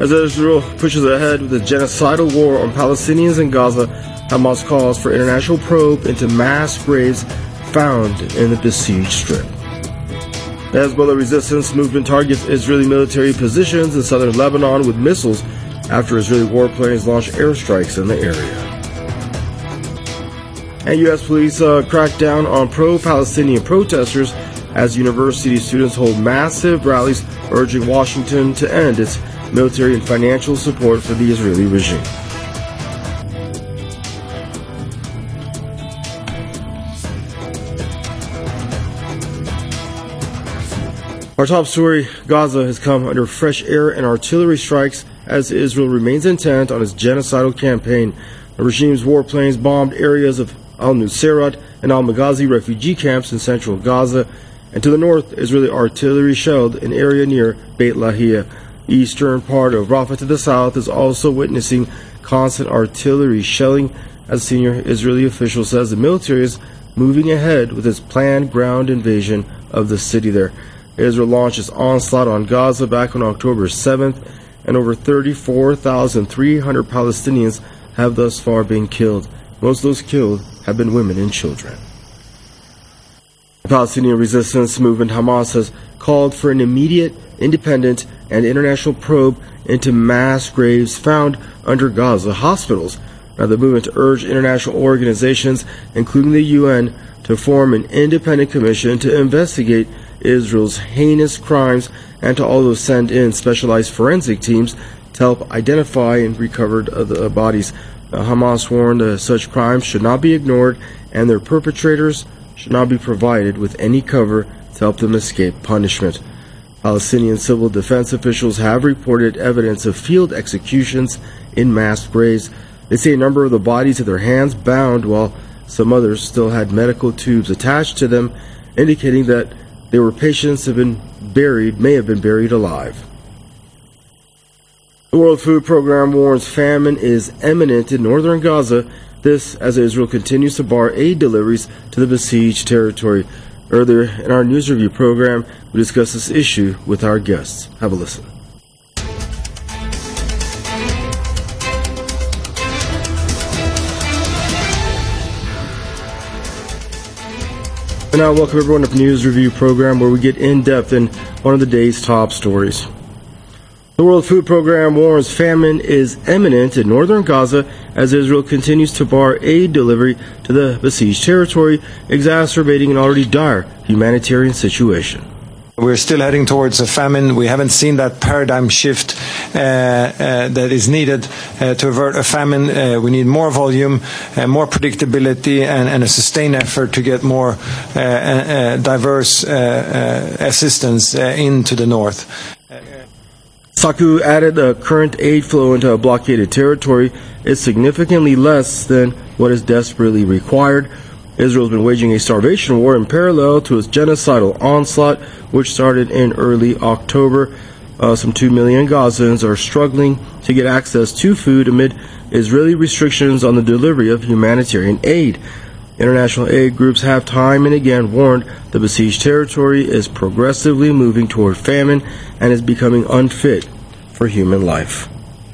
As Israel pushes ahead with a genocidal war on Palestinians in Gaza, Hamas calls for international probe into mass graves found in the besieged strip. The Hezbollah resistance movement targets Israeli military positions in southern Lebanon with missiles after Israeli warplanes launched airstrikes in the area. And U.S. police crack down on pro-Palestinian protesters as university students hold massive rallies urging Washington to end its military and financial support for the Israeli regime. Our top story, Gaza has come under fresh air and artillery strikes as Israel remains intent on its genocidal campaign. The regime's warplanes bombed areas of al-Nusayrat and al-Maghazi refugee camps in central Gaza, and to the north, Israeli artillery shelled an area near Beit Lahia. The eastern part of Rafah to the south is also witnessing constant artillery shelling, as a senior Israeli official says the military is moving ahead with its planned ground invasion of the city there. Israel launched its onslaught on Gaza back on October 7th, and over 34,300 Palestinians have thus far been killed. Most of those killed have been women and children. The Palestinian resistance movement Hamas has called for an immediate, independent, and international probe into mass graves found under Gaza hospitals. Now, the movement urged international organizations, including the UN, to form an independent commission to investigate Israel's heinous crimes and to also send in specialized forensic teams to help identify and recover the bodies. Hamas warned such crimes should not be ignored and their perpetrators should not be provided with any cover to help them escape punishment. Palestinian civil defense officials have reported evidence of field executions in mass graves. They say a number of the bodies had their hands bound while some others still had medical tubes attached to them, indicating that they were patients who may have been buried alive. The World Food Program warns famine is imminent in northern Gaza, this as Israel continues to bar aid deliveries to the besieged territory. Earlier in our news review program, we discussed this issue with our guests. Have a listen. And now welcome everyone to the news review program where we get in depth in one of the day's top stories. The World Food Program warns famine is imminent in northern Gaza as Israel continues to bar aid delivery to the besieged territory, exacerbating an already dire humanitarian situation. We're still heading towards a famine. We haven't seen that paradigm shift that is needed to avert a famine. We need more volume, more predictability, and a sustained effort to get more diverse assistance into the north. Saku added the current aid flow into a blockaded territory is significantly less than what is desperately required. Israel has been waging a starvation war in parallel to its genocidal onslaught, which started in early October. Some 2 million Gazans are struggling to get access to food amid Israeli restrictions on the delivery of humanitarian aid. International aid groups have time and again warned the besieged territory is progressively moving toward famine and is becoming unfit for human life.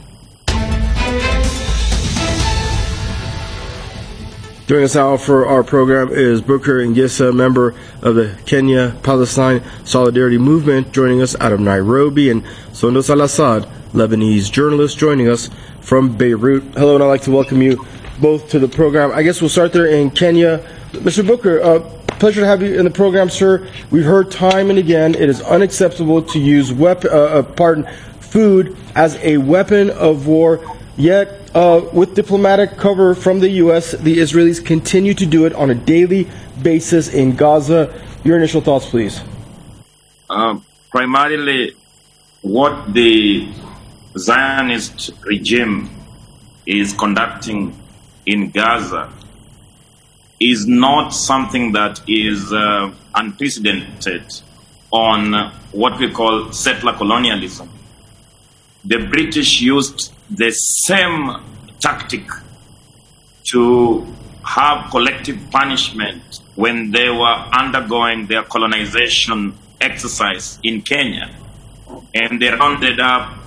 Joining us now for our program is Booker Ngisa, member of the Kenya-Palestine Solidarity Movement, joining us out of Nairobi, and Sondos Al-Assad, Lebanese journalist, joining us from Beirut. Hello, and I'd like to welcome you both to the program. I guess we'll start there in Kenya. Mr. Booker, pleasure to have you in the program, sir. We've heard time and again it is unacceptable to use food as a weapon of war, yet with diplomatic cover from the U.S., the Israelis continue to do it on a daily basis in Gaza. Your initial thoughts, please. Primarily, what the Zionist regime is conducting in Gaza is not something that is unprecedented on what we call settler colonialism. The British used the same tactic to have collective punishment when they were undergoing their colonization exercise in Kenya. And they rounded up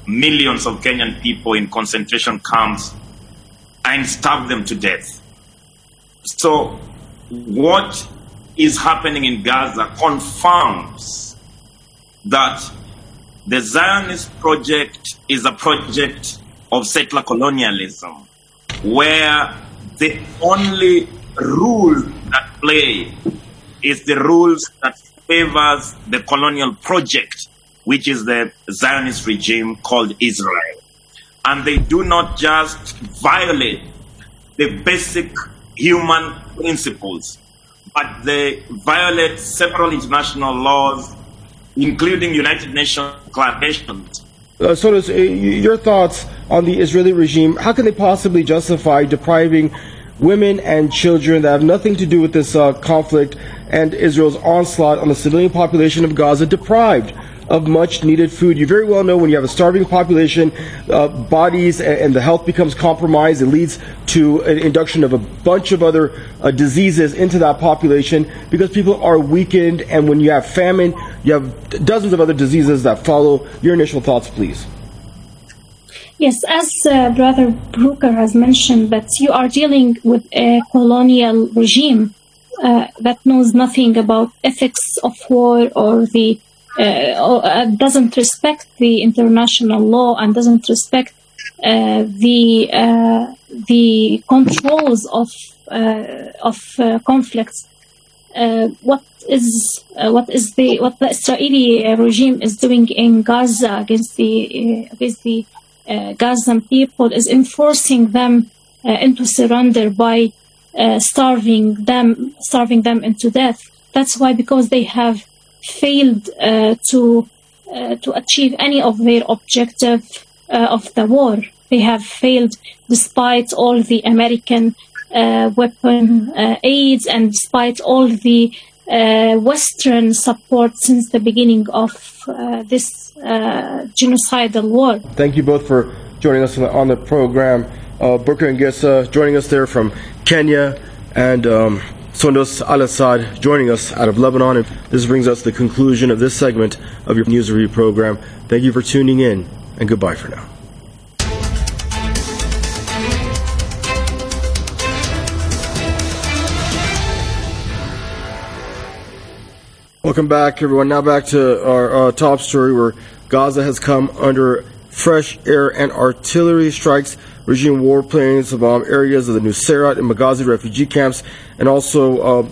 millions of Kenyan people in concentration camps and starve them to death. So what is happening in Gaza confirms that the Zionist project is a project of settler colonialism, where the only rule that play is the rules that favors the colonial project, which is the Zionist regime called Israel. And they do not just violate the basic human principles, but they violate several international laws, including United Nations declarations. Sodas, your thoughts on the Israeli regime? How can they possibly justify depriving women and children that have nothing to do with this conflict and Israel's onslaught on the civilian population of Gaza, deprived of much needed food? You very well know when you have a starving population, bodies and the health becomes compromised. It leads to an induction of a bunch of other diseases into that population because people are weakened. And when you have famine, you have dozens of other diseases that follow. Your initial thoughts, please. Yes, as Brother Brooker has mentioned, that you are dealing with a colonial regime that knows nothing about ethics of war or doesn't respect the international law and doesn't respect the controls of conflicts. What the Israeli regime is doing in Gaza against the Gazan people is enforcing them into surrender by starving them into death. That's why, because they have failed to achieve any of their objective of the war. They have failed despite all the American weapon aids and despite all the Western support since the beginning of this genocidal war. Thank you both for joining us on the program. Burka and Gessa joining us there from Kenya, and Sondos Al-Assad joining us out of Lebanon. And this brings us to the conclusion of this segment of your News Review program. Thank you for tuning in, and goodbye for now. Welcome back, everyone. Now back to our top story, where Gaza has come under fresh air and artillery strikes. Regime warplanes bomb areas of the Nuseirat and Maghazi refugee camps, and also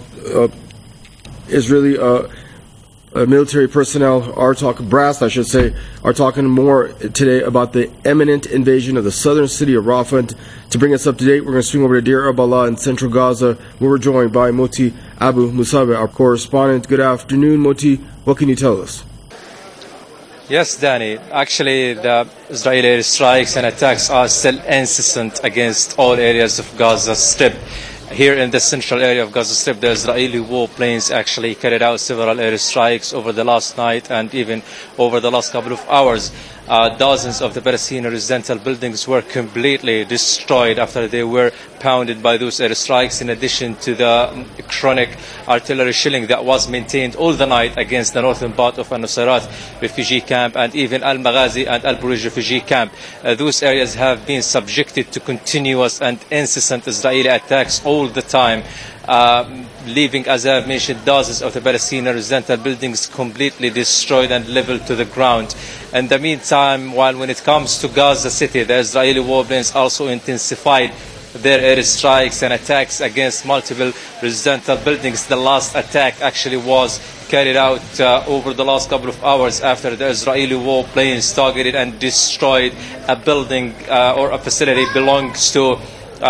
Israeli military personnel are talking more today about the imminent invasion of the southern city of Rafah. To bring us up to date, we're going to swing over to Deir al-Balah in central Gaza, where we're joined by Moti Abu Musabe, our correspondent. Good afternoon, Moti. What can you tell us? Yes, Danny. Actually, the Israeli airstrikes and attacks are still incessant against all areas of Gaza Strip. Here in the central area of Gaza Strip, the Israeli warplanes actually carried out several airstrikes over the last night and even over the last couple of hours. Dozens of the Palestinian residential buildings were completely destroyed after they were pounded by those airstrikes, in addition to the chronic artillery shelling that was maintained all the night against the northern part of Al-Nuseirat refugee camp and even Al-Maghazi and Al-Buruj refugee camp. Those areas have been subjected to continuous and incessant Israeli attacks all the time, leaving, as I have mentioned, dozens of the Palestinian residential buildings completely destroyed and leveled to the ground. In the meantime, when it comes to Gaza City, the Israeli warplanes also intensified their airstrikes and attacks against multiple residential buildings. The last attack actually was carried out over the last couple of hours after the Israeli warplanes targeted and destroyed a building or a facility belongs to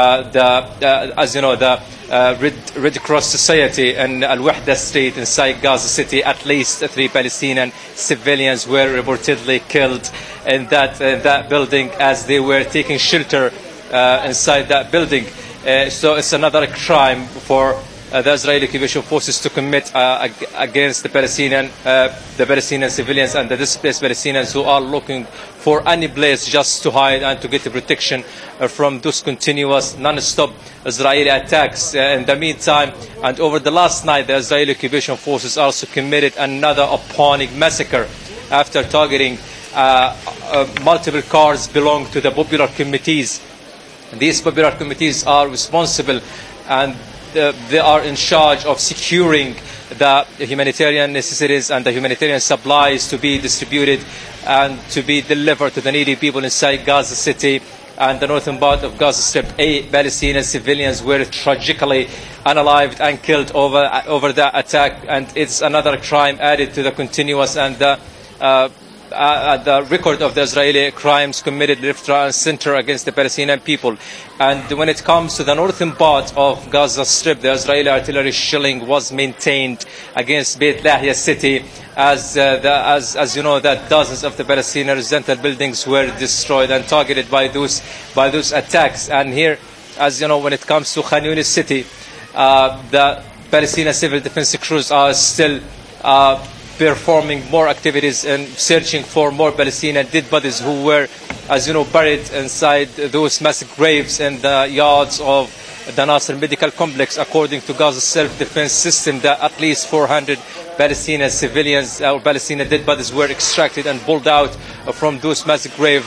the Red Cross Society in Al-Wahda Street inside Gaza City. At least 3 Palestinian civilians were reportedly killed in that building as they were taking shelter inside that building. So it's another crime for the Israeli occupation forces to commit against the Palestinian civilians and the displaced Palestinians who are looking for any place just to hide and to get the protection from those continuous non-stop Israeli attacks. In the meantime, and over the last night, the Israeli occupation forces also committed another appalling massacre after targeting multiple cars belong to the popular committees. These popular committees are responsible and they are in charge of securing the humanitarian necessities and the humanitarian supplies to be distributed and to be delivered to the needy people inside Gaza City and the northern part of Gaza Strip. 8 Palestinian civilians were tragically unalived and killed over the attack, and it's another crime added to the continuous and the record of the Israeli crimes committed left, right and center against the Palestinian people. And when it comes to the northern part of Gaza Strip, the Israeli artillery shelling was maintained against Beit Lahia city, as you know, that dozens of the Palestinian residential buildings were destroyed and targeted by those attacks. And here, as you know, when it comes to Khan Yunis city, the Palestinian civil defense crews are still performing more activities and searching for more Palestinian dead bodies who were, as you know, buried inside those massive graves in the yards of the Nasser Medical Complex. According to Gaza self-defense system, that at least 400 Palestinian civilians or Palestinian dead bodies were extracted and pulled out from those massive graves.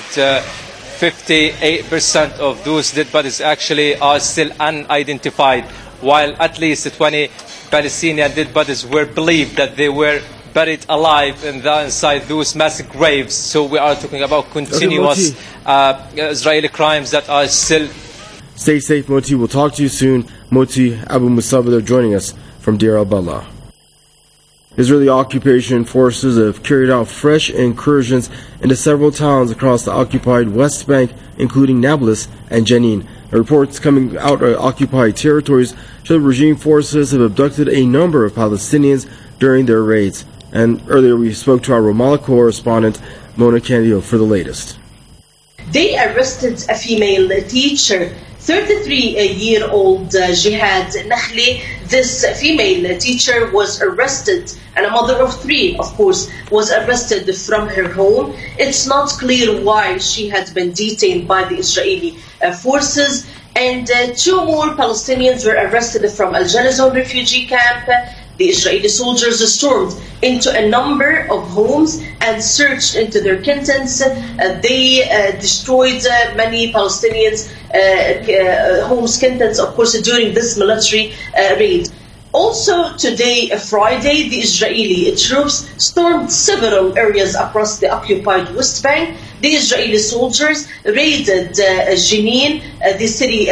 58% of those dead bodies actually are still unidentified, while at least 20 Palestinian dead bodies were believed that they were buried alive inside those massive graves. So we are talking about continuous Israeli crimes that are still... Stay safe, Moti. We'll talk to you soon. Moti Abu Musabir joining us from Deir al-Balah. Israeli occupation forces have carried out fresh incursions into several towns across the occupied West Bank, including Nablus and Jenin. Reports coming out of occupied territories show the regime forces have abducted a number of Palestinians during their raids. And earlier we spoke to our Ramallah correspondent, Mona Candido, for the latest. They arrested a female teacher, 33-year-old Jihad Nakhli. This female teacher was arrested, and a mother of 3, of course, was arrested from her home. It's not clear why she had been detained by the Israeli forces. And 2 more Palestinians were arrested from Al Janazon refugee camp. The Israeli soldiers stormed into a number of homes and searched into their contents. They destroyed many Palestinians' homes' contents, of course, during this military raid. Also today, Friday, the Israeli troops stormed several areas across the occupied West Bank. The Israeli soldiers raided Jenin, the city,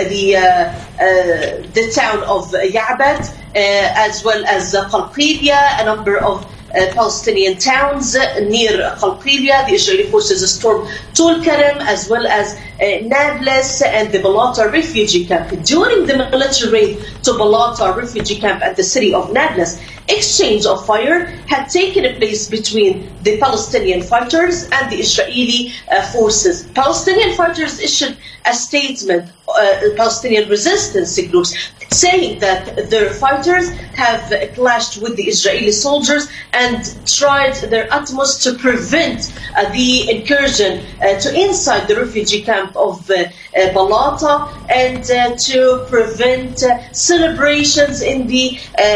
the town of Ya'bad, as well as Qalqilia, a number of Palestinian towns near Qalqilia. The Israeli forces stormed Tul Karam as well as Nablus and the Balata refugee camp. During the military raid to Balata refugee camp at the city of Nablus, exchange of fire had taken place between the Palestinian fighters and the Israeli forces. Palestinian fighters issued a statement, Palestinian resistance groups, saying that their fighters have clashed with the Israeli soldiers and tried their utmost to prevent the incursion to inside the refugee camp of Balata and to prevent celebrations in the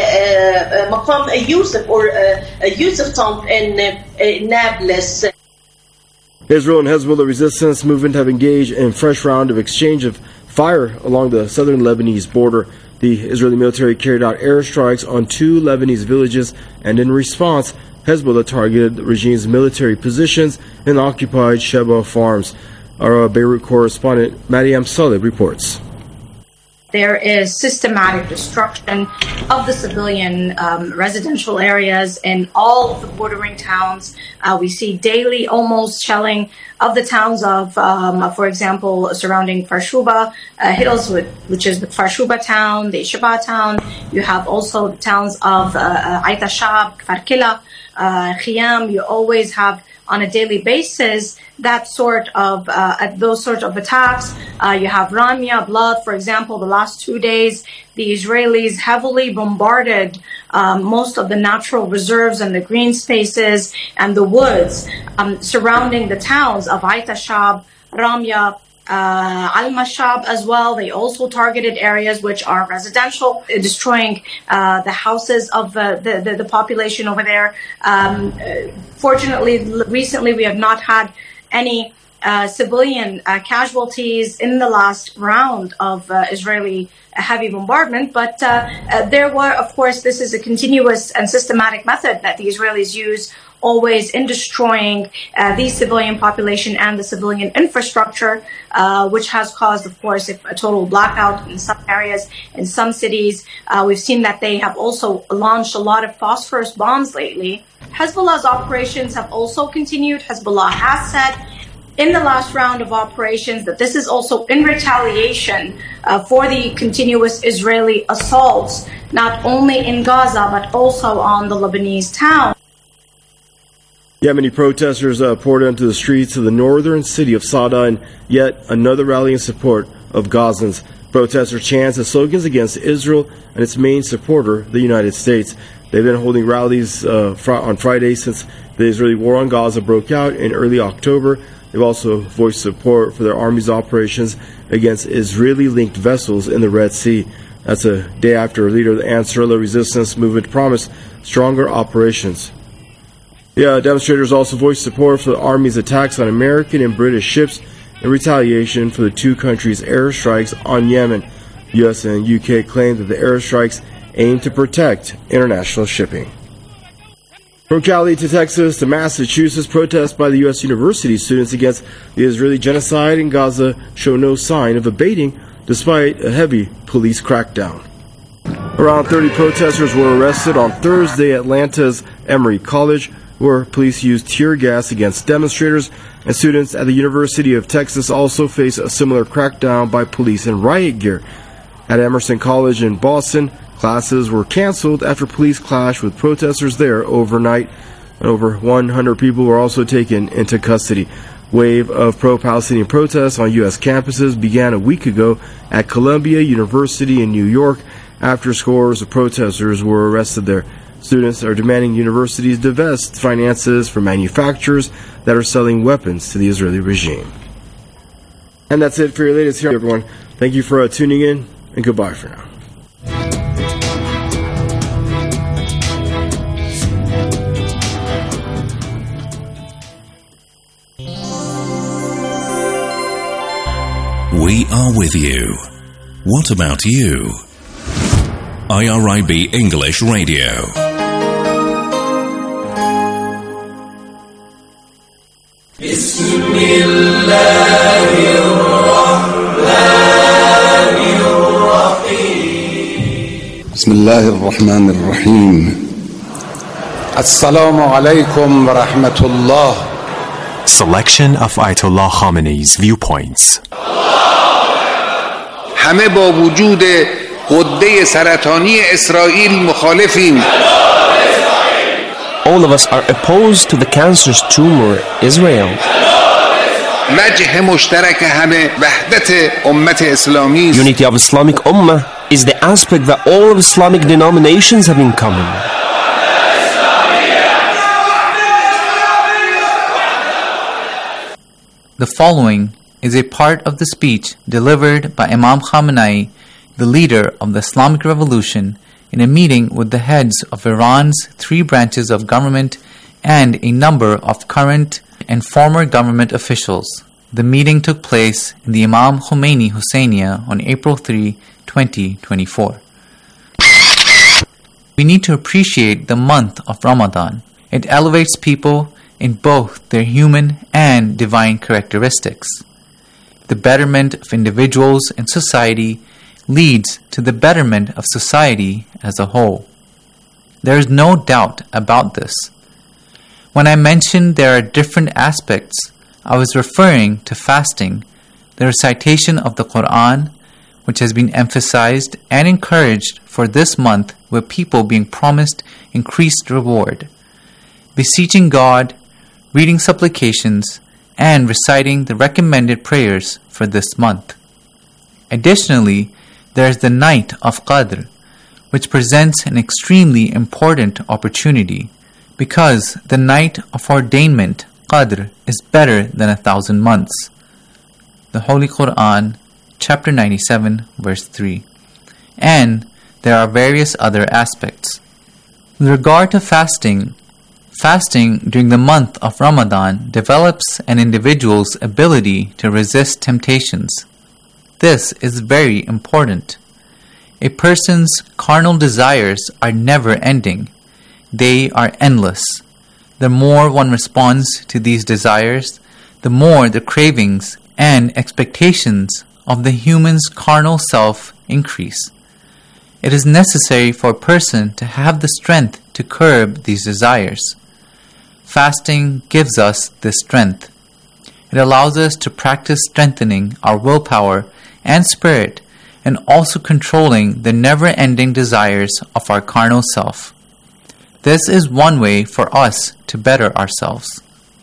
Maqam Yusuf or Yusuf tomb in Nablus. Israel and Hezbollah resistance movement have engaged in fresh round of exchange of fire along the southern Lebanese border. The Israeli military carried out airstrikes on 2 Lebanese villages, and in response, Hezbollah targeted the regime's military positions in occupied Sheba farms. Our Beirut correspondent, Mariam Saleh, reports. There is systematic destruction of the civilian residential areas in all of the bordering towns. We see daily almost shelling of the towns of, for example, surrounding Farshuba hills, which is the Farshuba town, the Sheba town. You have also the towns of Aita Shab, Kfarkila, Khiyam. You always have on a daily basis that sort of those sort of attacks. You have Ramya, Blood, for example. The last 2 days, the Israelis heavily bombarded most of the natural reserves and the green spaces and the woods surrounding the towns of Aita Shab, Ramya, Al-Mashab as well. They also targeted areas which are residential, destroying the houses of the population over there. Fortunately, recently we have not had any civilian casualties in the last round of Israeli heavy bombardment, but there were, of course, this is a continuous and systematic method that the Israelis use always in destroying the civilian population and the civilian infrastructure, which has caused, of course, a total blackout in some areas, in some cities. We've seen that they have also launched a lot of phosphorus bombs lately. Hezbollah's operations have also continued. Hezbollah has said in the last round of operations that this is also in retaliation for the continuous Israeli assaults, not only in Gaza, but also on the Lebanese town. Yemeni protesters poured into the streets of the northern city of Sada in yet another rally in support of Gazans. Protesters chant the slogans against Israel and its main supporter, the United States. They've been holding rallies on Friday since the Israeli war on Gaza broke out in early October. They've also voiced support for their army's operations against Israeli-linked vessels in the Red Sea. That's a day after a leader of the Ansarullah resistance movement promised stronger operations. The demonstrators also voiced support for the Army's attacks on American and British ships in retaliation for the two countries' airstrikes on Yemen. The U.S. and UK claimed that the airstrikes aim to protect international shipping. From Cali to Texas to Massachusetts, protests by the U.S. university students against the Israeli genocide in Gaza show no sign of abating despite a heavy police crackdown. Around 30 protesters were arrested on Thursday at Atlanta's Emory College, where police used tear gas against demonstrators, and students at the University of Texas also face a similar crackdown by police in riot gear. At Emerson College in Boston, classes were canceled after police clashed with protesters there overnight, and over 100 people were also taken into custody. Wave of pro-Palestinian protests on U.S. campuses began a week ago at Columbia University in New York after scores of protesters were arrested there. Students are demanding universities divest finances from manufacturers that are selling weapons to the Israeli regime. And that's it for your latest here, everyone. Thank you for tuning in, and goodbye for now. We are with you. What about you? IRIB English Radio. بسم الله الرحمن الرحيم السلام عليكم ورحمة الله. Selection of Ayatollah Khamenei's viewpoints. همه با وجود غده سرطانی اسرائیل مخالفیم. All of us are opposed to the cancerous tumor, Israel. وجه مشترک همه وحدت امت اسلامی است. Unity of Islamic Ummah is the aspect that all of Islamic denominations have in common. The following is a part of the speech delivered by Imam Khamenei, the leader of the Islamic Revolution, in a meeting with the heads of Iran's 3 branches of government and a number of current and former government officials. The meeting took place in the Imam Khomeini Husseiniya on April 3, 2024. We need to appreciate the month of Ramadan. It elevates people in both their human and divine characteristics. The betterment of individuals and society leads to the betterment of society as a whole. There is no doubt about this. When I mentioned there are different aspects, I was referring to fasting, the recitation of the Quran, which has been emphasized and encouraged for this month, with people being promised increased reward, beseeching God, reading supplications, and reciting the recommended prayers for this month. Additionally, there is the night of Qadr, which presents an extremely important opportunity, because the night of ordainment, Qadr, is better than 1,000 months. the Holy Quran, chapter 97, verse 3. And there are various other aspects. With regard to fasting, fasting during the month of Ramadan develops an individual's ability to resist temptations. This is very important. A person's carnal desires are never ending. They are endless. The more one responds to these desires, the more the cravings and expectations of the human's carnal self increase. It is necessary for a person to have the strength to curb these desires. Fasting gives us this strength. It allows us to practice strengthening our willpower and spirit, and also controlling the never-ending desires of our carnal self. This is one way for us to better ourselves.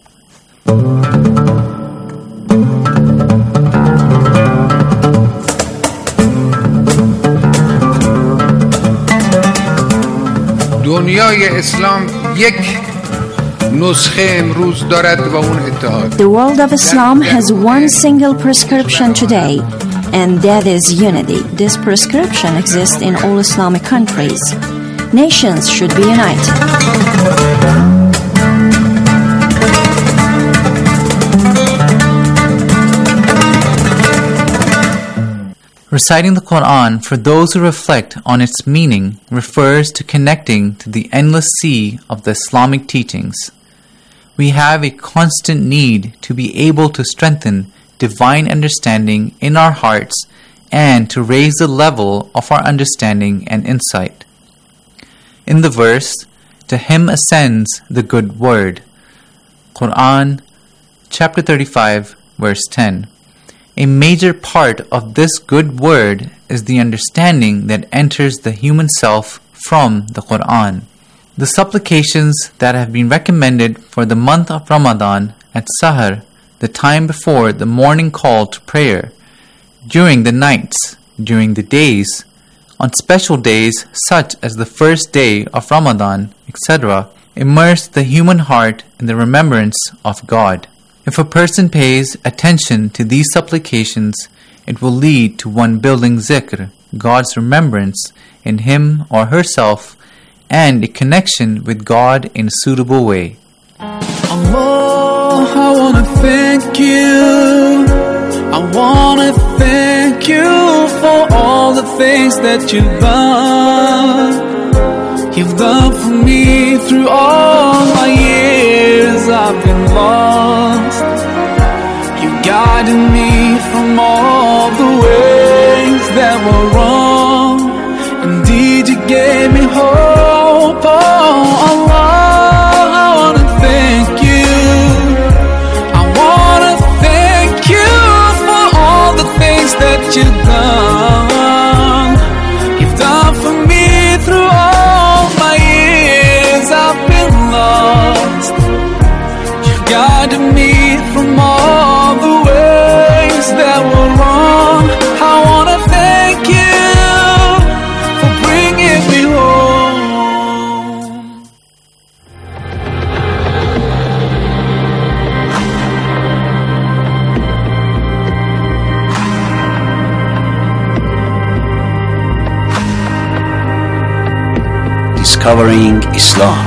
دنیای اسلام یک نسخه امروز دارد و اون اتحاد. The world of Islam has one single prescription today, and that is unity. This prescription exists in all Islamic countries. Nations should be united. Reciting the Quran for those who reflect on its meaning refers to connecting to the endless sea of the Islamic teachings. We have a constant need to be able to strengthen divine understanding in our hearts and to raise the level of our understanding and insight. In the verse, to him ascends the good word. Quran, chapter 35, verse 10. A major part of this good word is the understanding that enters the human self from the Quran. The supplications that have been recommended for the month of Ramadan at Sahar, the time before the morning call to prayer, during the nights, during the days, on special days such as the first day of Ramadan, etc., immerse the human heart in the remembrance of God. If a person pays attention to these supplications, it will lead to one building zikr, God's remembrance, in him or herself, and a connection with God in a suitable way. Allah, I want to thank you. I want to thank you for all the things that you've done. You've done for me through all my years I've been lost. You guided me from all the ways that were wrong. Indeed, you gave me hope. Oh, Allah, I want to thank you. I want to thank you for all the things that you've done. You've done for me through all my years I've been lost. You've guided me from all the ways that were wrong. I want to thank you for bringing me home. Discovering Islam.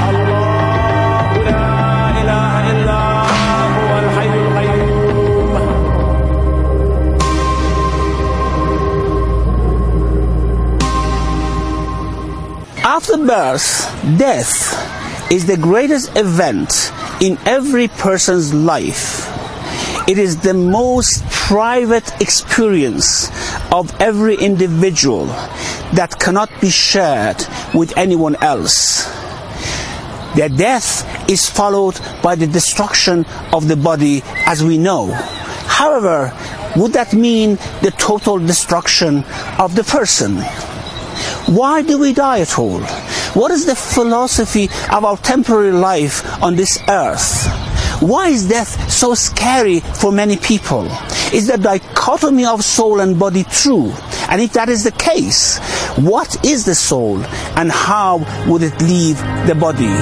After birth, death is the greatest event in every person's life. It is the most private experience of every individual that cannot be shared with anyone else. Their death is followed by the destruction of the body, as we know. However, would that mean the total destruction of the person? Why do we die at all? What is the philosophy of our temporary life on this earth? Why is death so scary for many people? Is the dichotomy of soul and body true? And if that is the case, what is the soul and how would it leave the body?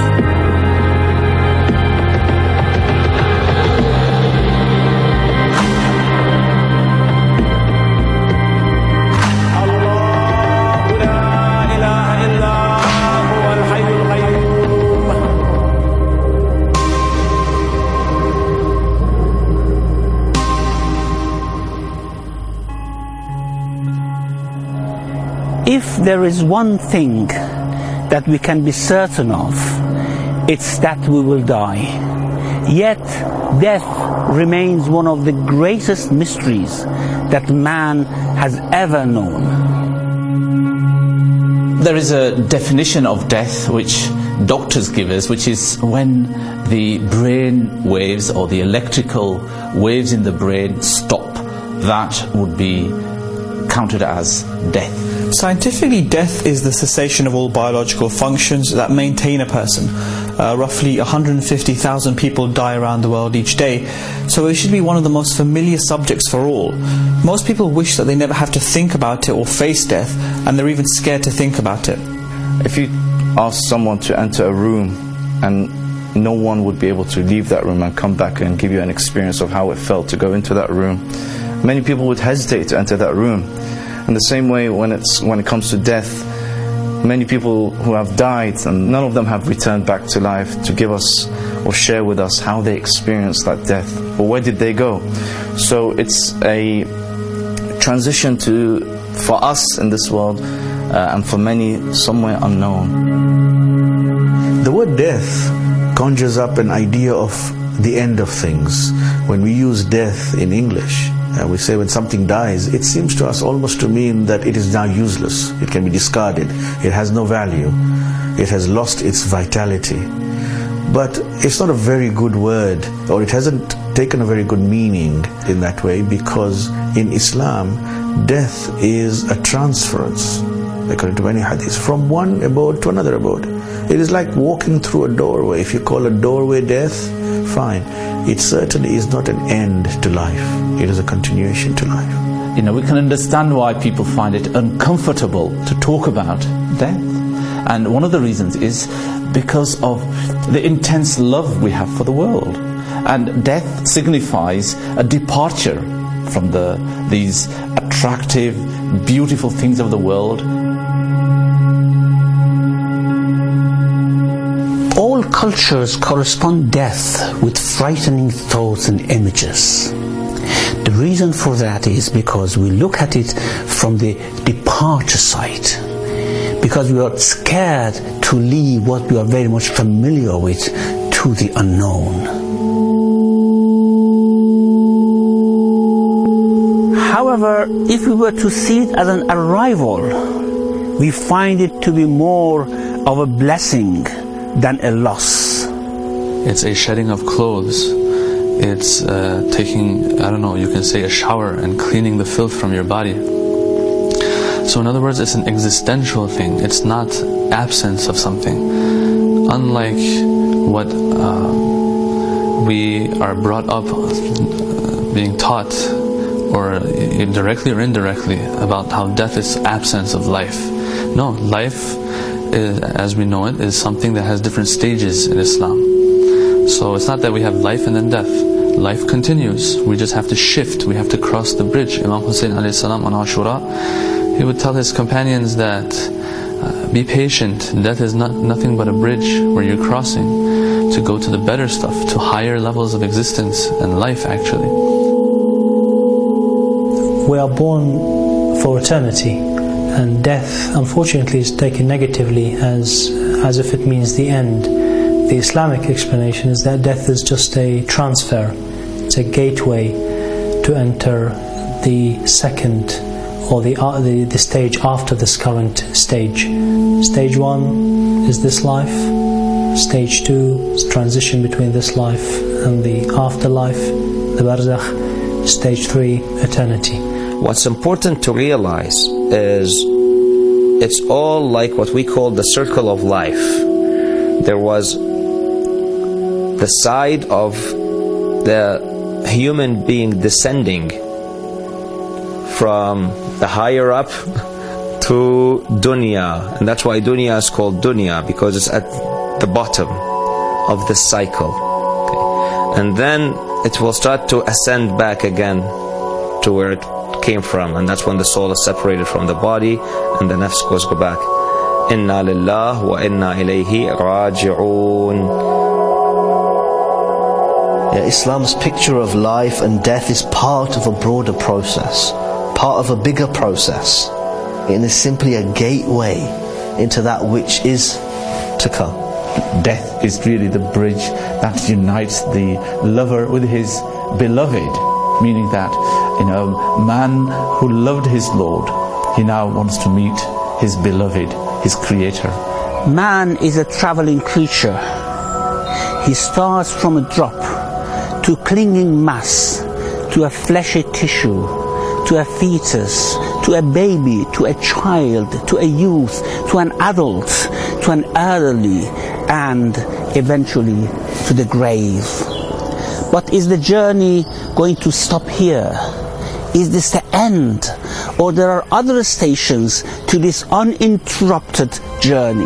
there is one thing that we can be certain of, it's that we will die. Yet death remains one of the greatest mysteries that man has ever known. There is a definition of death which doctors give us, which is when the brain waves or the electrical waves in the brain stop. That would be counted as death. Scientifically, death is the cessation of all biological functions that maintain a person. Roughly 150,000 people die around the world each day, so it should be one of the most familiar subjects for all. Most people wish that they never have to think about it or face death, and they're even scared to think about it. If you ask someone to enter a room and no one would be able to leave that room and come back and give you an experience of how it felt to go into that room, many people would hesitate to enter that room. In the same way, when it comes to death, many people who have died, and none of them have returned back to life to give us or share with us how they experienced that death, or where did they go. So it's a transition for us in this world, and for many, somewhere unknown. The word death conjures up an idea of the end of things. When we use death in English, we say when something dies, it seems to us almost to mean that it is now useless. It can be discarded. It has no value. It has lost its vitality. But it's not a very good word, or it hasn't taken a very good meaning in that way, because in Islam, death is a transference, according to many hadiths, from one abode to another abode. It is like walking through a doorway. If you call a doorway death, fine. It certainly is not an end to life. It is a continuation to life. We can understand why people find it uncomfortable to talk about death. And one of the reasons is because of the intense love we have for the world. And death signifies a departure from these attractive, beautiful things of the world. All cultures correspond death with frightening thoughts and images. The reason for that is because we look at it from the departure side, because we are scared to leave what we are very much familiar with to the unknown. However, if we were to see it as an arrival, we find it to be more of a blessing than a loss. It's a shedding of clothes. It's taking, you can say a shower and cleaning the filth from your body. So in other words, it's an existential thing. It's not absence of something. Unlike what we are brought up being taught, or directly or indirectly, about how death is absence of life. No, life, as we know it, is something that has different stages in Islam. So it's not that we have life and then death. Life continues. We just have to shift. We have to cross the bridge. Imam Hussein alayhi salam on Ashura, he would tell his companions that be patient. Death is nothing but a bridge where you're crossing to go to the better stuff, to higher levels of existence and life actually. We are born for eternity, and death unfortunately is taken negatively as if it means the end. The Islamic explanation is that death is just a transfer. It's a gateway to enter the second, or the stage after this current stage. Stage 1 is this life. Stage 2 is transition between this life and the afterlife, the barzakh. Stage 3, eternity. What's important to realize is it's all like what we call the circle of life. There was the side of the human being descending from the higher up to dunya, and that's why dunya is called dunya, because it's at the bottom of the cycle. Okay. And then it will start to ascend back again to where it came from, and that's when the soul is separated from the body and the nafs goes back. Inna lillah wa inna ilayhi raji'un. Islam's picture of life and death is part of a broader process, part of a bigger process. It is simply a gateway into that which is to come. Death is really the bridge that unites the lover with his beloved, meaning that, man who loved his Lord, he now wants to meet his beloved, his creator. Man is a traveling creature. He starts from a drop to a clinging mass, to a fleshy tissue, to a fetus, to a baby, to a child, to a youth, to an adult, to an elderly, and eventually to the grave. But is the journey going to stop here? Is this the end? Or there are other stations to this uninterrupted journey?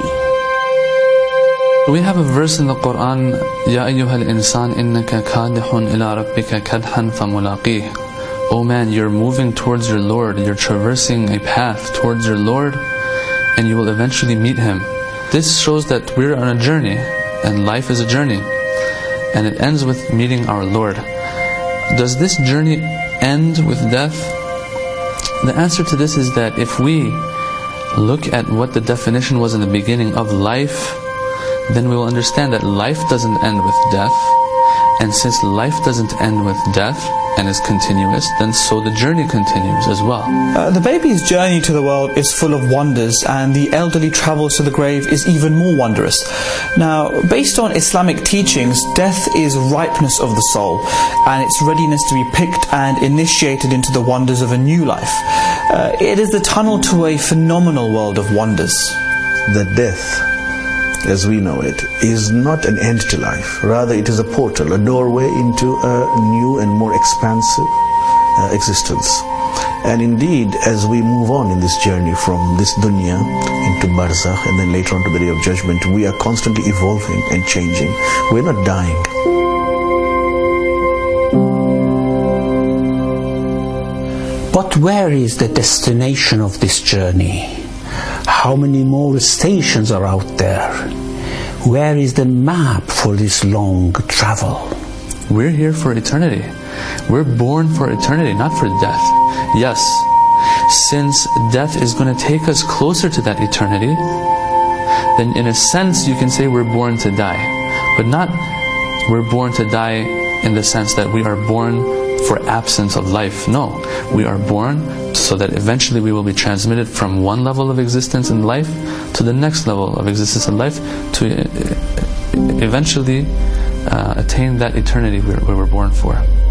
We have a verse in the Quran, Ya ayyuhal insan innaka kadihun ila rabbika kadhan famulaqih. Oh man, you're moving towards your Lord, you're traversing a path towards your Lord, and you will eventually meet Him. This shows that we're on a journey, and life is a journey, and it ends with meeting our Lord. Does this journey end with death? The answer to this is that if we look at what the definition was in the beginning of life, then we will understand that life doesn't end with death. And since life doesn't end with death and is continuous, then so the journey continues as well. The baby's journey to the world is full of wonders, and the elderly travels to the grave is even more wondrous. Now, based on Islamic teachings, death is ripeness of the soul, and its readiness to be picked and initiated into the wonders of a new life. It is the tunnel to a phenomenal world of wonders. The death, as we know it, is not an end to life. Rather, it is a portal, a doorway into a new and more expansive existence. And indeed, as we move on in this journey from this dunya into barzakh and then later on to the day of judgment, we are constantly evolving and changing. We're not dying. But where is the destination of this journey? How many more stations are out there? Where is the map for this long travel? We're here for eternity. We're born for eternity, not for death. Yes, since death is going to take us closer to that eternity, then in a sense you can say we're born to die. But not we're born to die in the sense that we are born for absence of life. No, we are born so that eventually we will be transmitted from one level of existence in life to the next level of existence in life to eventually attain that eternity we were born for.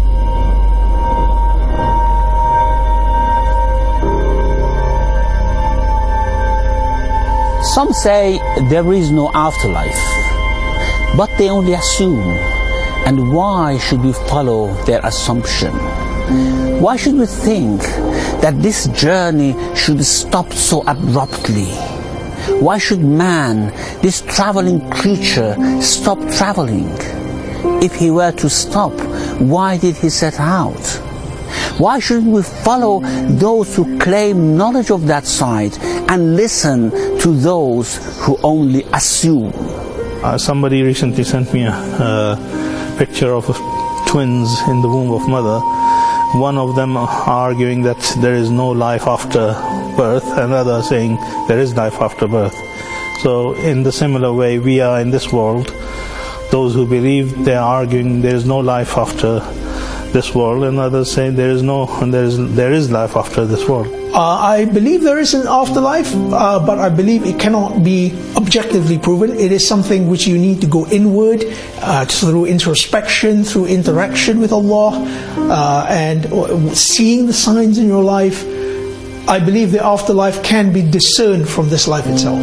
Some say there is no afterlife, but they only assume. And why should we follow their assumption? Why should we think that this journey should stop so abruptly? Why should man, this traveling creature, stop traveling? If he were to stop, why did he set out? Why shouldn't we follow those who claim knowledge of that side and listen to those who only assume? Somebody recently sent me a picture of twins in the womb of mother. One of them arguing that there is no life after birth, and another saying there is life after birth. So in the similar way, we are in this world. Those who believe, they are arguing there is no life after this world, and others say there is life after this world. I believe there is an afterlife, but I believe it cannot be objectively proven. It is something which you need to go inward through introspection, through interaction with Allah, and seeing the signs in your life. I believe the afterlife can be discerned from this life itself.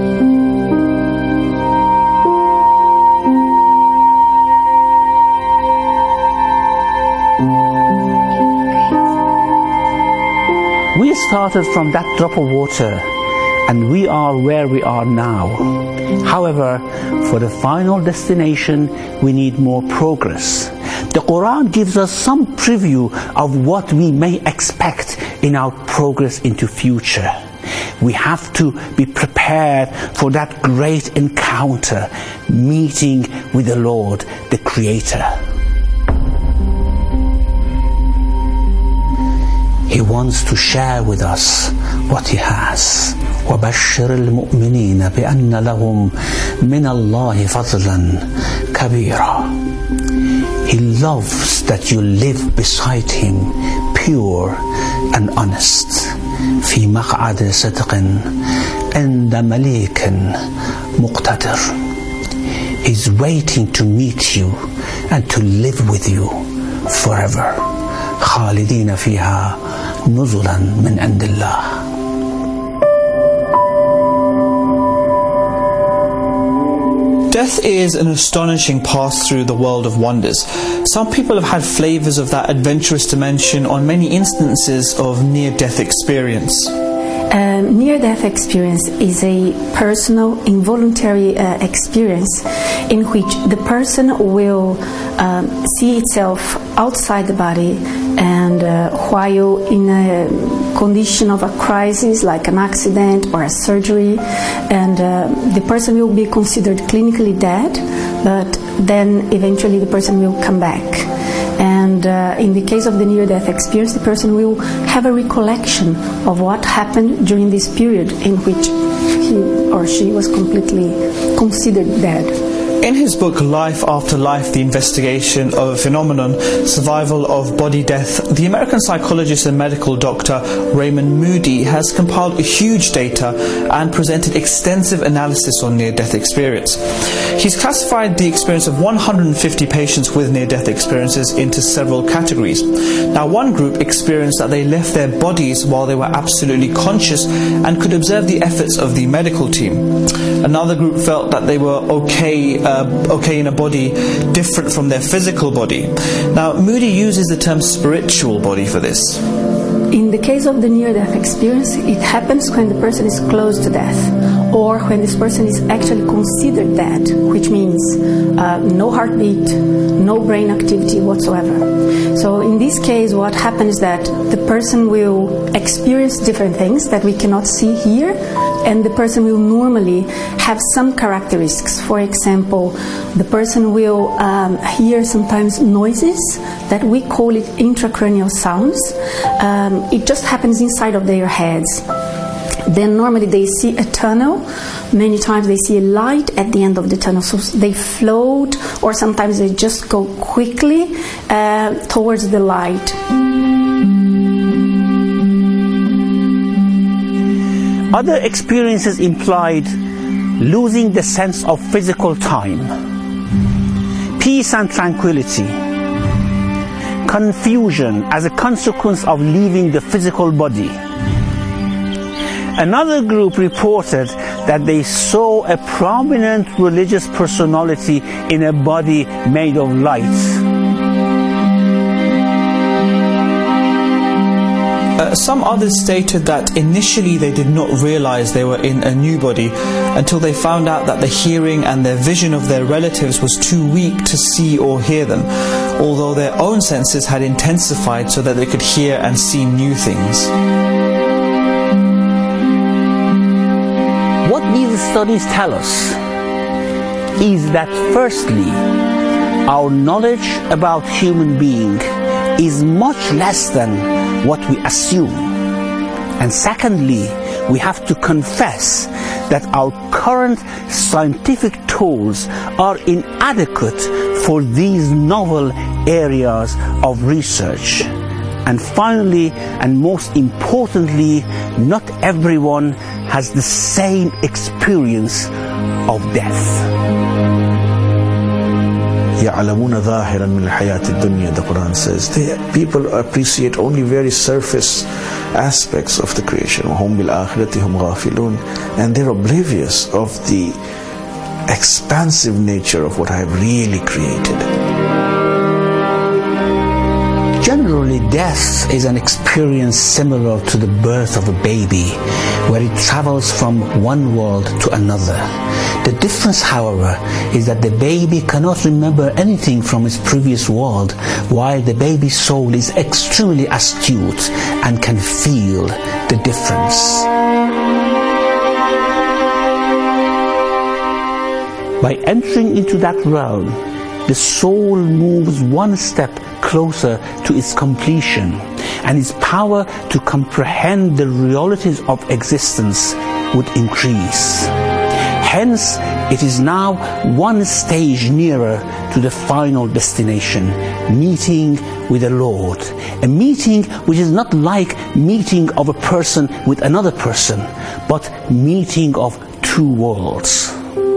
We started from that drop of water, and we are where we are now. However, for the final destination, we need more progress. The Quran gives us some preview of what we may expect in our progress into future. We have to be prepared for that great encounter, meeting with the Lord, the Creator. He wants to share with us what He has. وَبَشِّرِ الْمُؤْمِنِينَ بِأَنَّ لَهُمْ مِنَ اللَّهِ فَضْلًا كَبِيرًا. He loves that you live beside Him pure and honest. في مقعد صدق عند مليك مقتدر. He's waiting to meet you and to live with you forever. خالدين فيها نزلا من عند الله. Death is an astonishing pass through the world of wonders. Some people have had flavors of that adventurous dimension on many instances of near-death experience. Near-death experience is a personal, involuntary experience in which the person will see itself outside the body, and while in a condition of a crisis like an accident or a surgery, and the person will be considered clinically dead, but then eventually the person will come back. And in the case of the near-death experience, the person will have a recollection of what happened during this period in which he or she was completely considered dead. In his book Life After Life, The Investigation of a Phenomenon, Survival of Body Death, the American psychologist and medical doctor Raymond Moody has compiled huge data and presented extensive analysis on near-death experience. He's classified the experience of 150 patients with near-death experiences into several categories. Now, one group experienced that they left their bodies while they were absolutely conscious and could observe the efforts of the medical team. Another group felt that they were okay in a body different from their physical body. Now, Moody uses the term spiritual body for this. In the case of the near-death experience, it happens when the person is close to death, or when this person is actually considered dead, which means no heartbeat, no brain activity whatsoever. So in this case, what happens is that the person will experience different things that we cannot see here, and the person will normally have some characteristics. For example, the person will hear sometimes noises that we call it intracranial sounds. It just happens inside of their heads. Then normally they see a tunnel. Many times they see a light at the end of the tunnel. So they float, or sometimes they just go quickly towards the light. Other experiences implied losing the sense of physical time, peace and tranquility, confusion as a consequence of leaving the physical body. Another group reported that they saw a prominent religious personality in a body made of light. Some others stated that initially they did not realize they were in a new body until they found out that the hearing and their vision of their relatives was too weak to see or hear them, although their own senses had intensified so that they could hear and see new things. What these studies tell us is that firstly, our knowledge about human being is much less than what we assume. And secondly, we have to confess that our current scientific tools are inadequate for these novel areas of research. And finally, and most importantly, not everyone has the same experience of death. يعلمون ظاهرا من الحياة الدنيا, the Quran says. People appreciate only very surface aspects of the creation. وهم بالآخرة هم غافلون. And they're oblivious of the expansive nature of what I have really created. Generally, death is an experience similar to the birth of a baby, where it travels from one world to another. The difference, however, is that the baby cannot remember anything from its previous world, while the baby's soul is extremely astute and can feel the difference. By entering into that realm, the soul moves one step closer to its completion. and its power to comprehend the realities of existence would increase. Hence, it is now one stage nearer to the final destination, meeting with the Lord. A meeting which is not like meeting of a person with another person, but meeting of two worlds.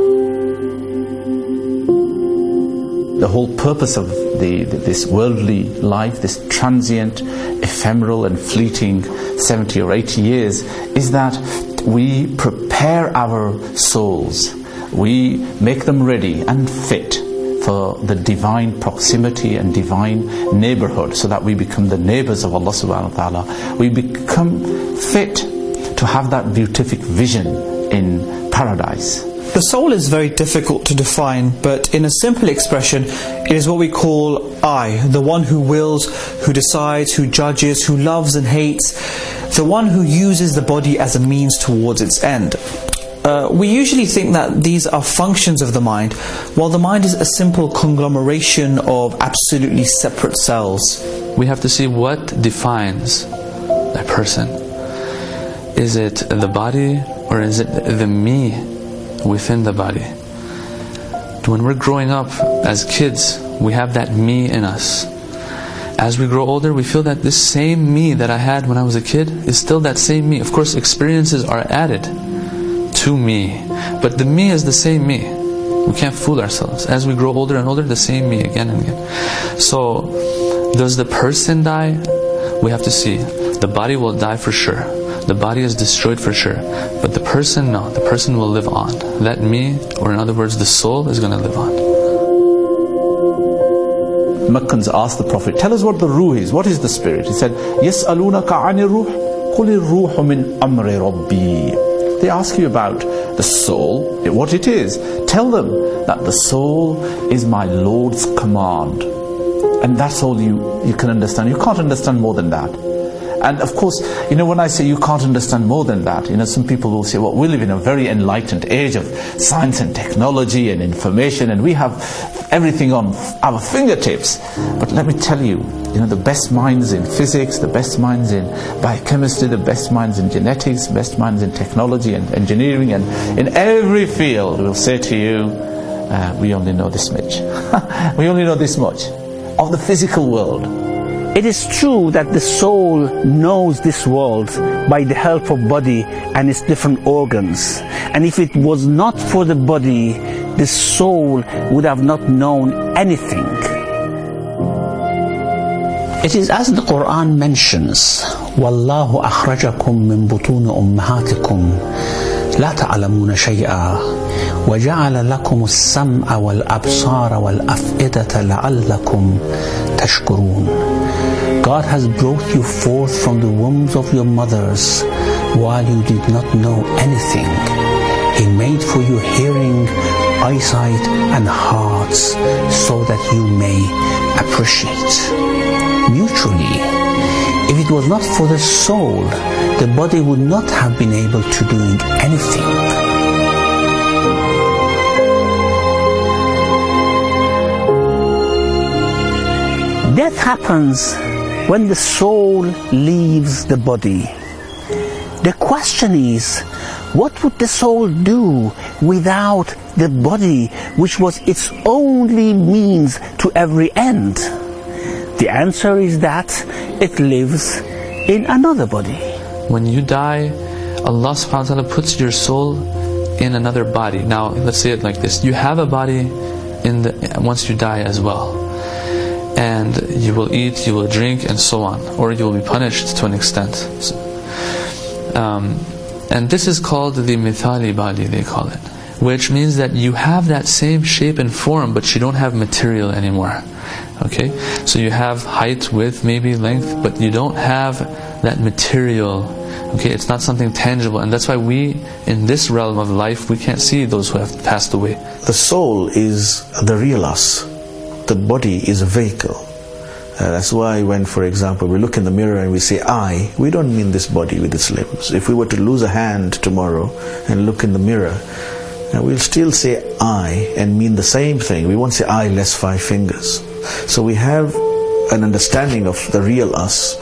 The whole purpose of this worldly life, this transient, ephemeral and fleeting 70 or 80 years, is that we prepare our souls, we make them ready and fit for the divine proximity and divine neighborhood, so that we become the neighbors of Allah subhanahu wa ta'ala. We become fit to have that beatific vision in paradise. The soul is very difficult to define, but in a simple expression, it is what we call I, the one who wills, who decides, who judges, who loves and hates, the one who uses the body as a means towards its end. We usually think that these are functions of the mind, while the mind is a simple conglomeration of absolutely separate cells. We have to see what defines a person. Is it the body, or is it the me within the body? When we're growing up as kids, we have that me in us. As we grow older, we feel that this same me that I had when I was a kid is still that same me. Of course, experiences are added to me, but the me is the same me. We can't fool ourselves. As we grow older and older, the same me again and again. So, does the person die? We have to see. The body will die for sure. The body is destroyed for sure. But the person, no. The person will live on. That me, or in other words, the soul, is going to live on. Meccans asked the Prophet, tell us what the ruh is. What is the spirit? He said, يَسْأَلُونَكَ عَنِ الرُّوحِ قُلِ الرُّوحُ مِنْ أَمْرِ رَبِّي. They ask you about the soul, what it is. Tell them that the soul is my Lord's command. And that's all you can understand. You can't understand more than that. And of course, when I say you can't understand more than that, some people will say, well, we live in a very enlightened age of science and technology and information, and we have everything on our fingertips. But let me tell you, the best minds in physics, the best minds in biochemistry, the best minds in genetics, the best minds in technology and engineering, and in every field will say to you, we only know this much. We only know this much of the physical world. It is true that the soul knows this world by the help of body and its different organs. And if it was not for the body, the soul would have not known anything. It is as the Quran mentions, وَاللَّهُ أَخْرَجَكُم مِّن بُطُونِ أُمَّهَاتِكُمْ لَا تَعْلَمُونَ شَيْئًا وَجَعَلَ لَكُمُ السَّمْعَ وَالْأَبْصَارَ وَالْأَفْئِدَةَ لَعَلَّكُمْ تَشْكُرُونَ. God has brought you forth from the wombs of your mothers while you did not know anything. He made for you hearing, eyesight and hearts so that you may appreciate. Mutually, if it was not for the soul, the body would not have been able to do anything. Death happens when the soul leaves the body. The question is, what would the soul do without the body, which was its only means to every end? The answer is that it lives in another body. When you die, Allah subhanahu wa ta'ala puts your soul in another body. Now, let's say it like this. You have a body once you die as well. And you will eat, you will drink, and so on. Or you will be punished to an extent. And this is called the mithali body, they call it. Which means that you have that same shape and form, but you don't have material anymore. Okay? So you have height, width, maybe length, but you don't have that material. Okay? It's not something tangible. And that's why we, in this realm of life, we can't see those who have passed away. The soul is the real us. The body is a vehicle. That's why when, for example, we look in the mirror and we say I, we don't mean this body with its limbs. If we were to lose a hand tomorrow and look in the mirror, we'll still say I and mean the same thing. We won't say I less 5 fingers. So we have an understanding of the real us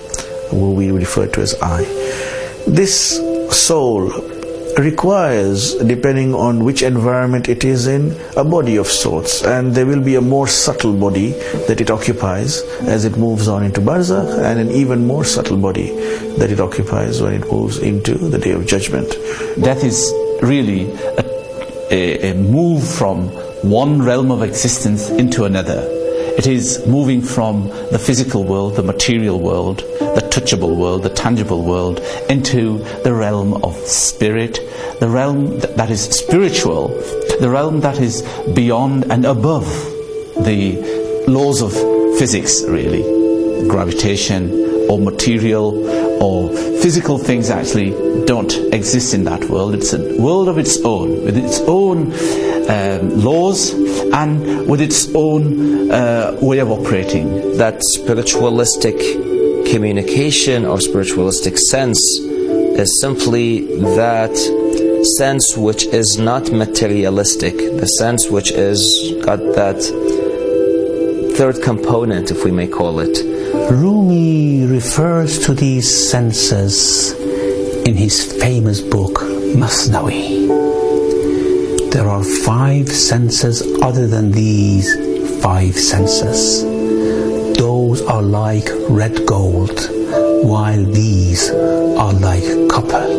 who we refer to as I. This soul requires, depending on which environment it is in, a body of sorts, and there will be a more subtle body that it occupies as it moves on into barzakh, and an even more subtle body that it occupies when it moves into the Day of Judgment. Death is really a move from one realm of existence into another. It is moving from the physical world, the material world, the touchable world, the tangible world, into the realm of spirit, the realm that is spiritual, the realm that is beyond and above the laws of physics, really. Gravitation or material or physical things actually don't exist in that world. It's a world of its own, with its own laws and with its own way of operating. That spiritualistic communication or spiritualistic sense is simply that sense which is not materialistic, the sense which is got that third component, if we may call it. Rumi refers to these senses in his famous book Masnawi. There are 5 senses other than these 5 senses. Those are like red gold, while these are like copper.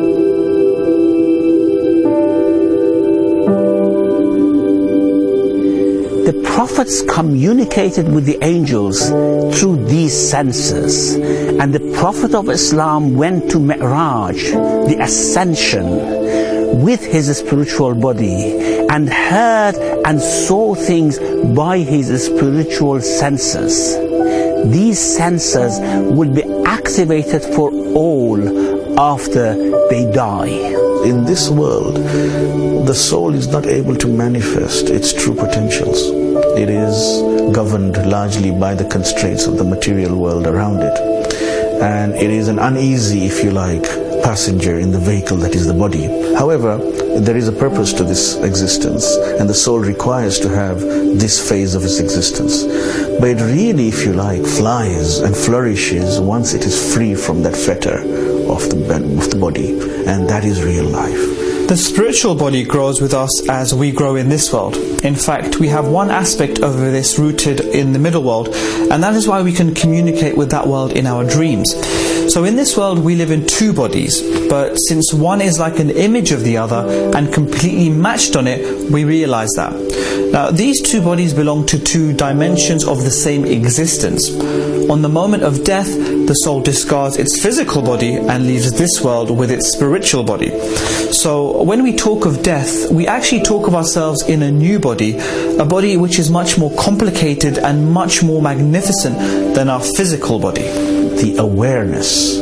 The prophets communicated with the angels through these senses, and the Prophet of Islam went to Mi'raj, the ascension, with his spiritual body, and heard and saw things by his spiritual senses. These senses will be activated for all after they die. In this world, the soul is not able to manifest its true potentials. It is governed largely by the constraints of the material world around it. And it is an uneasy, if you like, passenger in the vehicle that is the body. However, there is a purpose to this existence, and the soul requires to have this phase of its existence. But it really, if you like, flies and flourishes once it is free from that fetter of the body, and that is real life. The spiritual body grows with us as we grow in this world. In fact, we have one aspect of this rooted in the middle world, and that is why we can communicate with that world in our dreams. So in this world we live in 2 bodies, but since one is like an image of the other and completely matched on it, we realize that. Now, these 2 bodies belong to 2 dimensions of the same existence. On the moment of death, the soul discards its physical body and leaves this world with its spiritual body. So when we talk of death, we actually talk of ourselves in a new body, a body which is much more complicated and much more magnificent than our physical body. The awareness,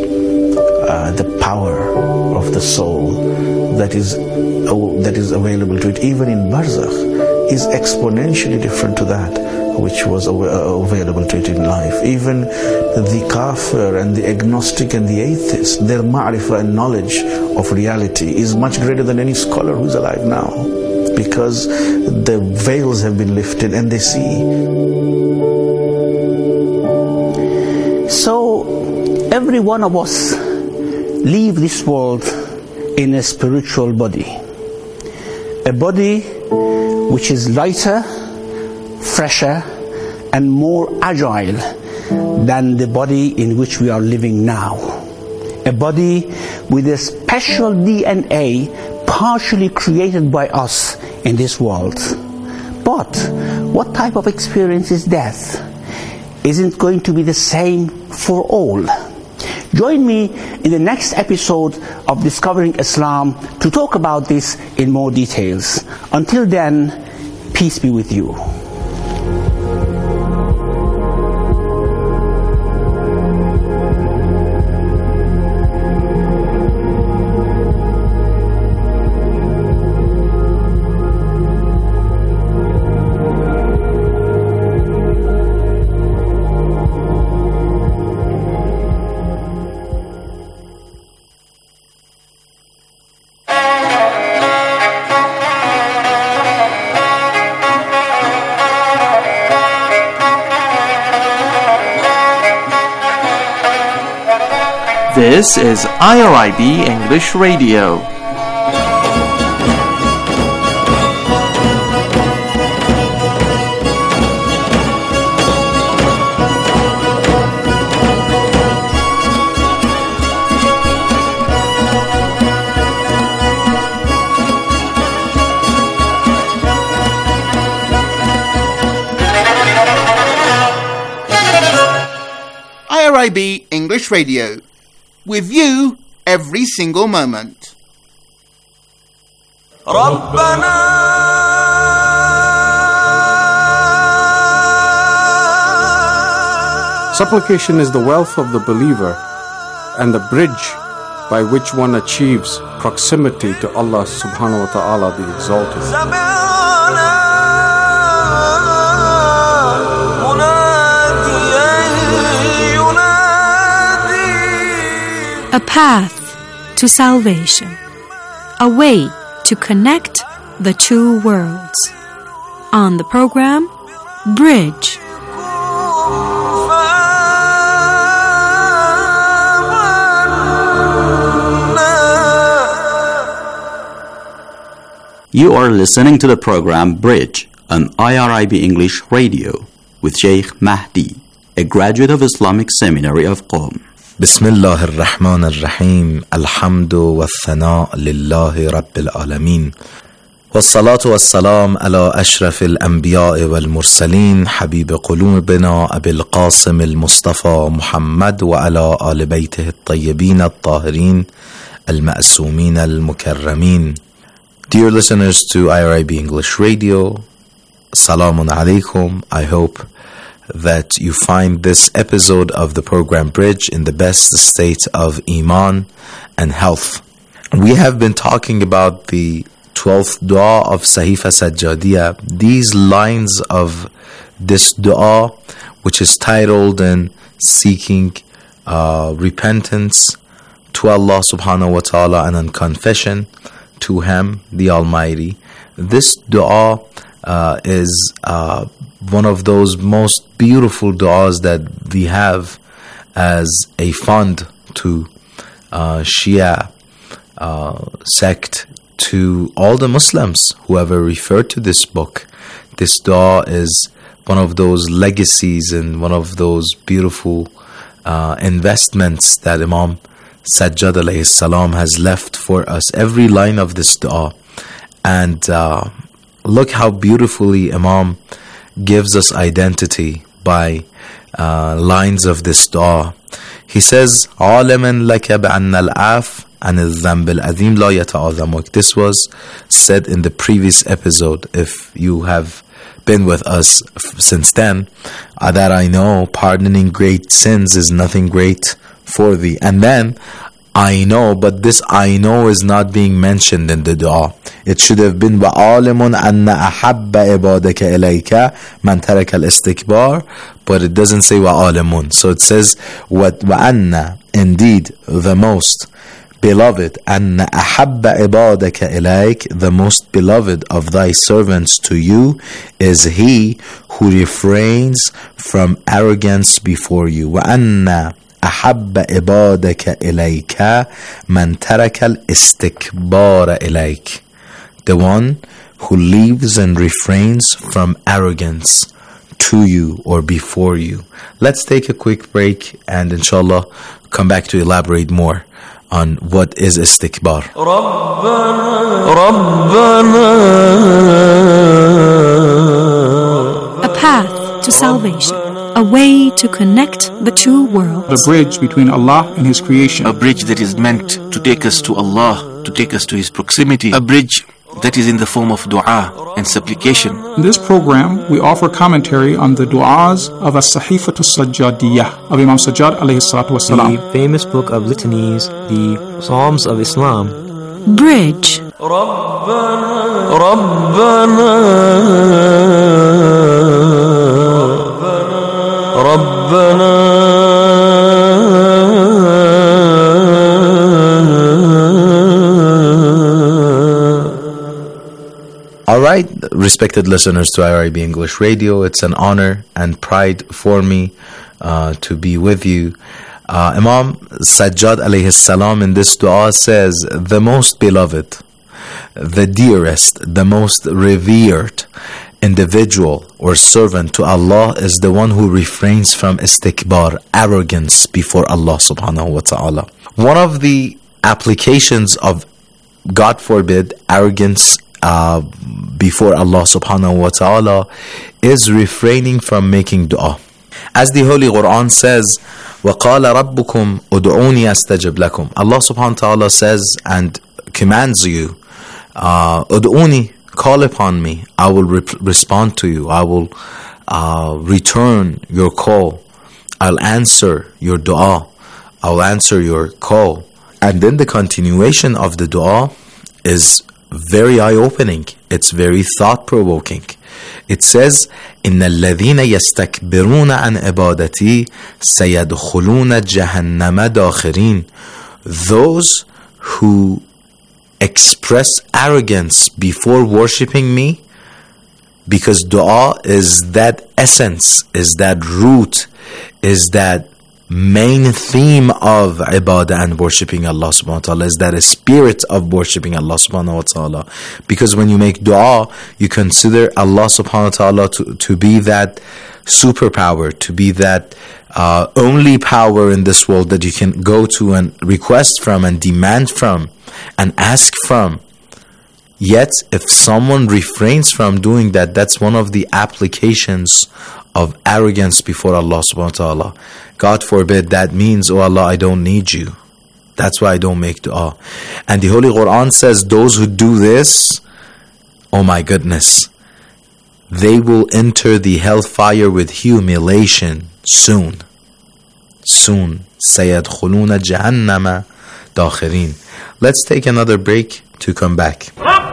the power of the soul that is available to it, even in barzakh, is exponentially different to that which was available to it in life. Even the kafir and the agnostic and the atheist, their ma'rifah and knowledge of reality is much greater than any scholar who's alive now, because the veils have been lifted and they see. So every one of us leave this world in a spiritual body, a body which is lighter, fresher and more agile than the body in which we are living now. A body with a special DNA partially created by us in this world. But what type of experience is death? Isn't going to be the same for all. Join me in the next episode of Discovering Islam to talk about this in more details. Until then, peace be with you. This is IRIB English Radio. IRIB English Radio, with you every single moment. Supplication is the wealth of the believer and the bridge by which one achieves proximity to Allah subhanahu wa ta'ala the Exalted. A path to salvation, a way to connect the two worlds. On the program, Bridge. You are listening to the program Bridge on IRIB English Radio with Sheikh Mahdi, a graduate of Islamic Seminary of Qom. بسم الله الرحمن الرحيم الحمد والثناء لله رب العالمين والصلاة والسلام على أشرف الأنبياء والمرسلين حبيب قلوبنا أبي القاسم المصطفى محمد وعلى آل بيته الطيبين الطاهرين المأسومين المكرمين. Dear listeners to IRIB English Radio, Assalamu alaikum. I hope that you find this episode of the program Bridge in the best state of Iman and health. We have been talking about the 12th dua of Sahifa Sajjadiyah. These lines of this dua, which is titled in seeking repentance to Allah subhanahu wa ta'ala and in confession to Him, the Almighty. This dua is one of those most beautiful du'as that we have as a fund to Shia sect, to all the Muslims who ever referred to this book. This du'a is one of those legacies and one of those beautiful investments that Imam Sajjad alayhi salam has left for us. Every line of this du'a. And look how beautifully Imam gives us identity by lines of this dua. He says, عَالِمًا لَكَ بَأَنَّ الْعَافِ عَنِ الذَّنْبِ الْعَظِيمِ لَا يَتَعَظَمُكَ. This was said in the previous episode. If you have been with us since then, that I know pardoning great sins is nothing great for thee. And then I know, but this I know is not being mentioned in the dua. It should have been وَعَالِمٌ أَنَّ أَحَبَّ عِبَادَكَ إِلَيْكَ مَنْ تَرَكَ الْإِسْتِكْبَارِ, but it doesn't say وَعَالِمٌ. So it says وَأَنَّ, indeed the most beloved, أَنَّ أَحَبَّ عِبَادَكَ إِلَيْكَ, the most beloved of thy servants to you is he who refrains from arrogance before you. وَأَنَّ أحب عبادك إليك من ترك الاستكبار إليك, the one who leaves and refrains from arrogance to you or before you. Let's take a quick break and inshallah come back to elaborate more on what is istikbar. A path to salvation, a way to connect the two worlds. The bridge between Allah and His creation. A bridge that is meant to take us to Allah, to take us to His proximity. A bridge that is in the form of dua and supplication. In this program, we offer commentary on the du'as of As-Sahifatu Sajjadiyah of Imam Sajjad alayhi salatu wasalam. The famous book of litanies, the Psalms of Islam. Bridge. Alright, respected listeners to IRIB English Radio, it's an honor and pride for me to be with you. Imam Sajjad alayhi salam in this dua says, the most beloved, the dearest, the most revered individual or servant to Allah is the one who refrains from istikbar, arrogance before Allah subhanahu wa ta'ala. One of the applications of, God forbid, arrogance before Allah subhanahu wa ta'ala is refraining from making dua. As the Holy Quran says, وَقَالَ رَبُّكُمْ أُدْعُونِي أَسْتَجِبْ لَكُمْ. Allah subhanahu wa ta'ala says and commands you, أُدْعُونِي, call upon me, I will respond to you, I will return your call, I'll answer your dua, I'll answer your call. And then the continuation of the dua is very eye-opening, it's very thought-provoking. It says, إِنَّ الَّذِينَ يَسْتَكْبِرُونَ عَنْ عِبَادَتِي سَيَدْخُلُونَ جَهَنَّمَ دَاخِرِينَ. Those who express arrogance before worshipping me, because dua is that essence, is that root, is that main theme of ibadah and worshipping Allah subhanahu wa ta'ala, is that a spirit of worshipping Allah subhanahu wa ta'ala. Because when you make dua, you consider Allah subhanahu wa ta'ala to be that superpower, to be that only power in this world that you can go to and request from and demand from and ask from. Yet if someone refrains from doing that, that's one of the applications of arrogance before Allah subhanahu wa ta'ala. God forbid, that means, oh Allah, I don't need you, that's why I don't make dua. And the Holy Quran says those who do this, oh my goodness, they will enter the hellfire with humiliation soon. سَيَدْخُلُونَ جَهَنَّمَ دَاخِرِينَ. Let's take another break to come back.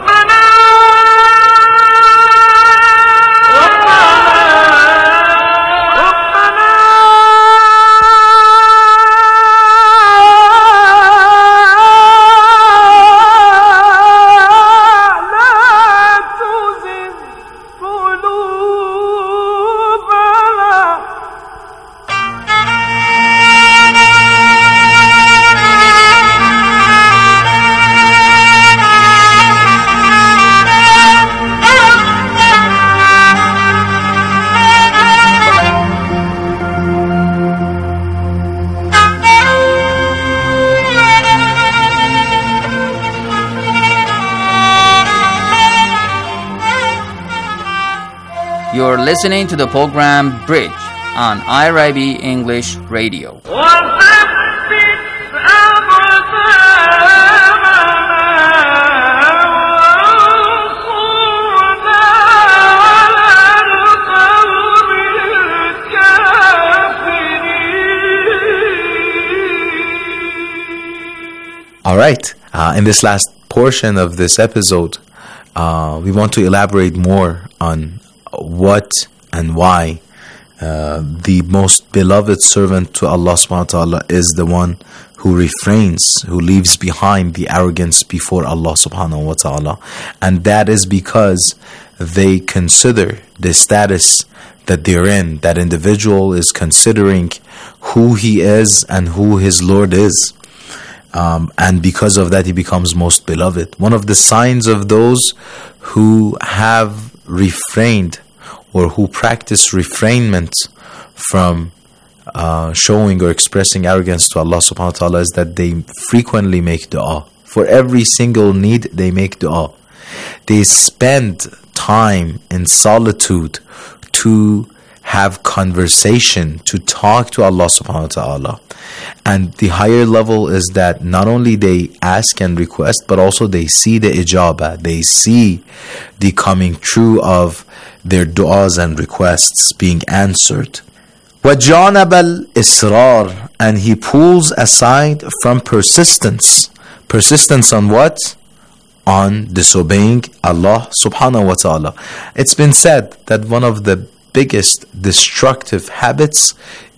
You're listening to the program Bridge on IRIB English Radio. All right, in this last portion of this episode, we want to elaborate more on what and why the most beloved servant to Allah subhanahu wa ta'ala is the one who refrains, who leaves behind the arrogance before Allah subhanahu wa ta'ala. And that is because they consider the status that they're in. That individual is considering who he is and who his Lord is. And because of that, he becomes most beloved. One of the signs of those who have refrained or who practice refrainment from showing or expressing arrogance to Allah subhanahu wa ta'ala is that they frequently make dua. For every single need, they make dua. They spend time in solitude to have conversation, to talk to Allah subhanahu wa ta'ala. And the higher level is that not only they ask and request, but also they see the ijabah, they see the coming true of their du'as and requests being answered. وَجَانَبَ الْإِسْرَارِ, and he pulls aside from persistence. Persistence on what? On disobeying Allah subhanahu wa ta'ala. It's been said that one of the biggest destructive habits